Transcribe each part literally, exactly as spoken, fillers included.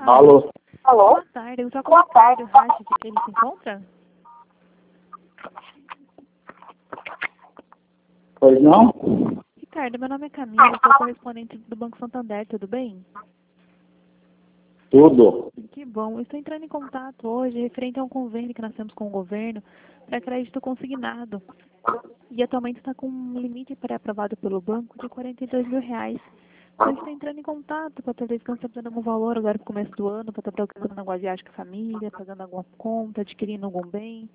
Alô? Alô? Boa tarde, eu sou com o Ricardo Racha, ele se encontra? Pois não? Ricardo, meu nome é Camila, sou correspondente do Banco Santander, tudo bem? Tudo. Que bom, eu estou entrando em contato hoje referente a um convênio que nós temos com o governo para crédito consignado. E atualmente está com um limite pré-aprovado pelo banco de quarenta e dois mil reais. Então, está entrando em contato para poder ficar sabendo algum valor agora no começo do ano, para estar procurando alguma viagem com a família, pagando alguma conta, adquirindo algum bem.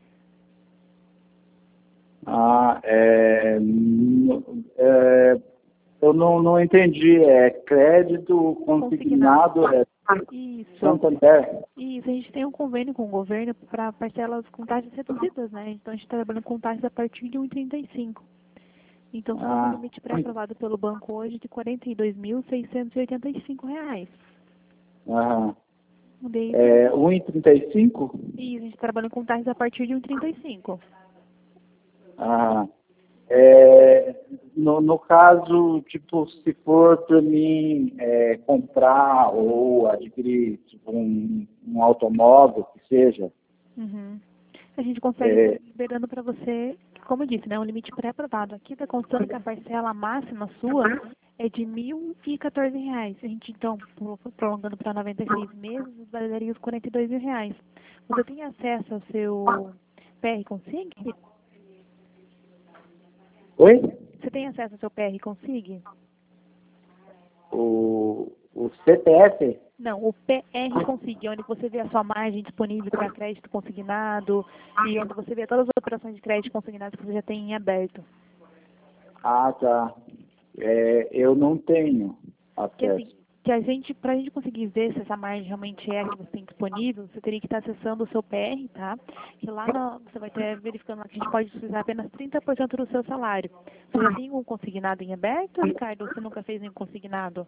Ah, é, n- é, eu não, não entendi. É crédito consignado, é Isso. Santander? Isso, a gente tem um convênio com o governo para parcelas com taxas reduzidas, né? Então a gente está trabalhando com taxas a partir de um vírgula trinta e cinco. Então está com Ah, o limite pré-aprovado pelo banco hoje de quarenta e dois mil seiscentos e oitenta e cinco reais. aham. Daí, É um e trinta e cinco? isso, a gente está trabalhando com taxas a partir de um vírgula trinta e cinco. Ah, é, no, no caso, tipo, se for para mim é, comprar ou adquirir tipo, um, um automóvel, que seja, Uhum. A gente consegue estar é, liberando para você, como eu disse, né, um limite pré-aprovado. Aqui está constando que a parcela máxima sua é de mil e quatorze reais. A gente, então, pro- prolongando para noventa e seis meses, valeria os quarenta e dois mil reais. Você tem acesso ao seu P R Consig? oi? Você tem acesso ao seu P R Consig? O, o C P F? Não, o P R Consig, onde você vê a sua margem disponível para crédito consignado e onde você vê todas as operações de crédito consignado que você já tem em aberto. Ah, tá. É, eu não tenho Que acesso. assim, que a gente, para a gente conseguir ver se essa margem realmente é a que você tem disponível, você teria que estar acessando o seu P R, tá? E lá no, você vai ter verificando lá que a gente pode utilizar apenas trinta por cento do seu salário. Você já tem um consignado em aberto, Ricardo? Ou você nunca fez nenhum consignado?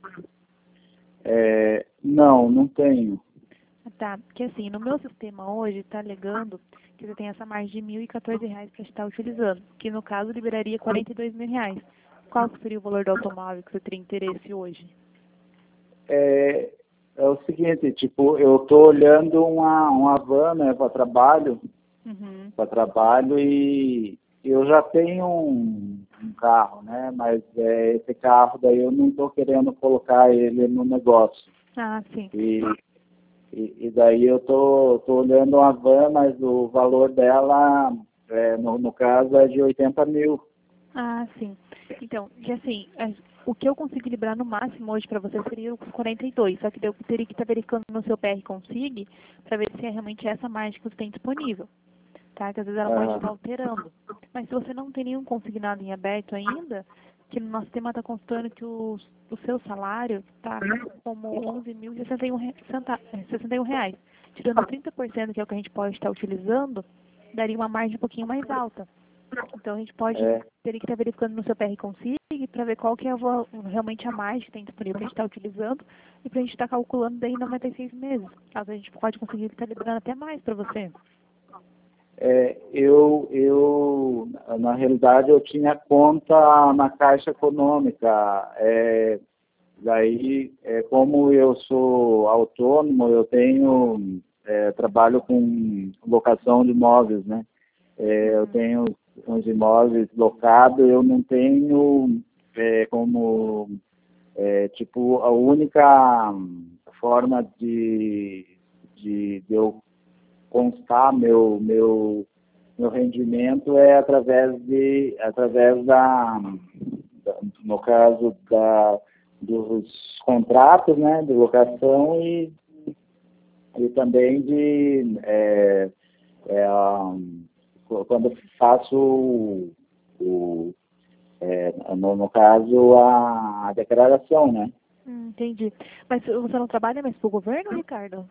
É, não, não tenho. Tá, porque assim, no meu sistema hoje está alegando que você tem essa margem de mil e quatorze reais que a gente está utilizando, que no caso liberaria quarenta e dois mil reais. Qual que seria o valor do automóvel que você teria interesse hoje? É, é o seguinte, tipo, eu estou olhando uma, uma van, né, para trabalho, Uhum. para trabalho e eu já tenho um, um carro, né, mas é, esse carro daí eu não estou querendo colocar ele no negócio. Ah, sim. E, e, e daí eu tô, tô olhando uma van, mas o valor dela, é, no, no caso, é de oitenta mil. Ah, sim. Então, que assim, é, o que eu consigo liberar no máximo hoje para você seria os quarenta e dois, só que daí eu teria que estar verificando no seu P R Consig para ver se é realmente essa margem que você tem disponível, tá? Que às vezes ela pode estar Ah, alterando. Mas se você não tem nenhum consignado em aberto ainda, que no nosso tema está constando que o, o seu salário está como onze mil e sessenta e um re- centa- é, sessenta e um reais. Tirando trinta por cento, que é o que a gente pode estar utilizando, daria uma margem um pouquinho mais alta. Então a gente pode é, ter que estar verificando no seu P R Consig para ver qual que é a, vo- realmente a margem que tem disponível para a gente estar utilizando e para a gente estar calculando daí em noventa e seis meses. Caso a gente pode conseguir estar liberando até mais para você. é, eu, eu, na realidade, eu tinha conta na Caixa Econômica. É, daí, é, como eu sou autônomo, eu tenho, é, trabalho com locação de imóveis, né? É, eu Uhum. tenho uns imóveis locados, eu não tenho é, como, é, tipo, a única forma de, de, de eu constar meu, meu, meu rendimento é através de, através da, da no caso da, dos contratos, né, de locação e, e também de, é, é, um, quando eu faço o, o é, no, no caso, a, a declaração, né? Hum, entendi. Mas você não trabalha mais para o governo, Ricardo?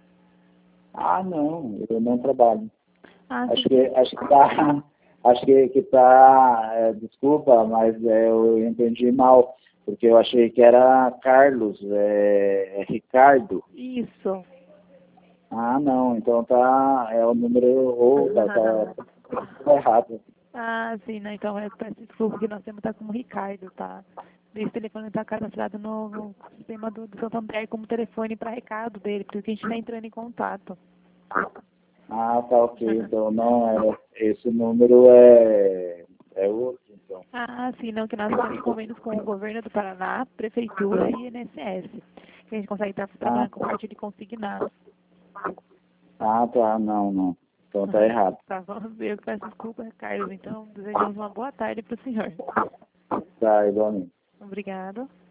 Ah, não, eu não trabalho. Ah, sim. Acho que acho que tá, acho que, que tá, é, desculpa, mas é, eu entendi mal, porque eu achei que era Carlos, é, é Ricardo. Isso. Ah, não, então tá, é o número, ou tá, tá, tá errado. Ah, sim, né? Então eu peço desculpa que nós temos que estar como Ricardo, tá? Esse telefone está cadastrado no, no sistema do, do Santander como telefone para recado dele, por isso que a gente está entrando em contato. Ah, tá ok. Então não é. Esse número é, é outro, então. Ah, sim, não, que nós temos convênios com o governo do Paraná, prefeitura e I N S S. Que a gente consegue estar trabalhando com parte de consignado. Ah, tá, não, não. Então tá errado. Tá, vamos ver. Eu peço desculpa, Carlos. Então, desejamos uma boa tarde para o senhor. Tá, igualmente. Obrigada.